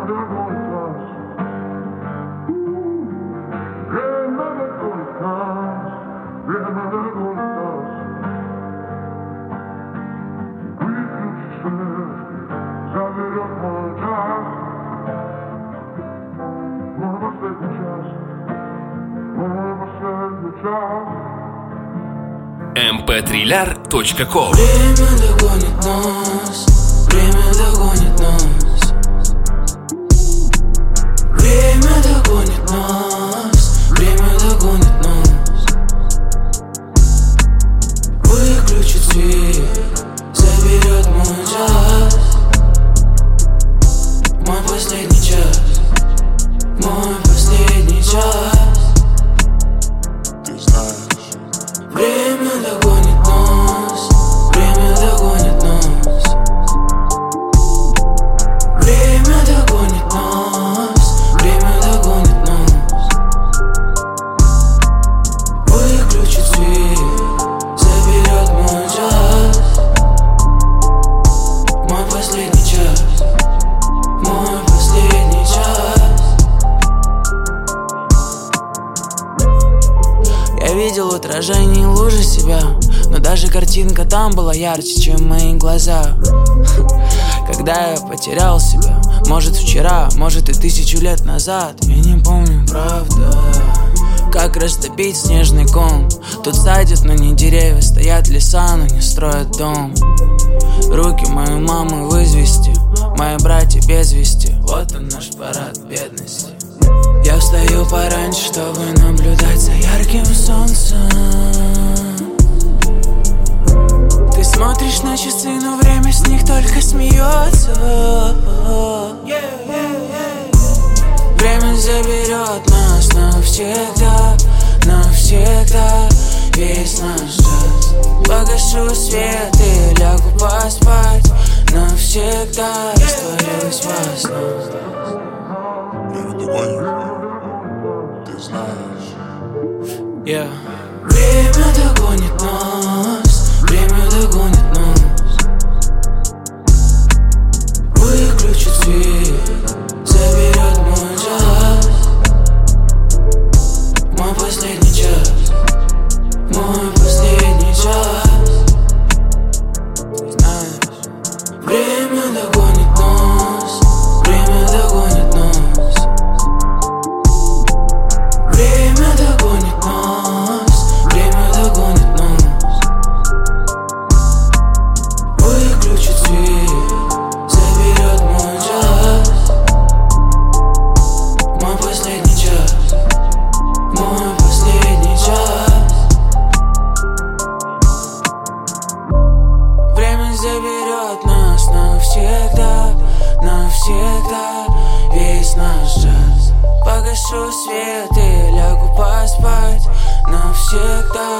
mp3lar.com. Время догонит нас, время догонит нас. Время догонит нас, время догонит нас. Выключит свет, заберет мой час. Мой последний час, мой последний час. Время догонит нас, время догонит нас. Время догонит нас, время догонит нас. Выключит свет, заберет мой час. Мой последний час, мой последний час. Я видел в отражении лужи себя, но даже картинка там была ярче, чем мои глаза. Когда я потерял себя, может вчера, может и 1000 лет назад, я не помню, правда. Как растопить снежный ком? Тут садят, но не деревья, стоят леса, но не строят дом. Руки моей мамы в извести, мои братья без вести. Вот он наш парад бедности. Я встаю пораньше, чтобы наблюдать за ярким солнцем. Ты смотришь на часы, но время с них только смеется. Время заберет нас навсегда, навсегда. Весь наш час. Погашу свет и лягу поспать. Навсегда растворюсь во снах. Ты знаешь. Время догонит нас, время догонит нас. Выключит свет, заберет мой час. Мой последний час, мой последний час. Ты знаешь. Время догонит нас, время догонит нас. Время догонит нас, время догонит нас. Выключит свет, заберет мой час. Мой последний час, мой последний час. Время заберет нас навсегда, навсегда. Весь наш час. Погашу свет и лягу поспать навсегда.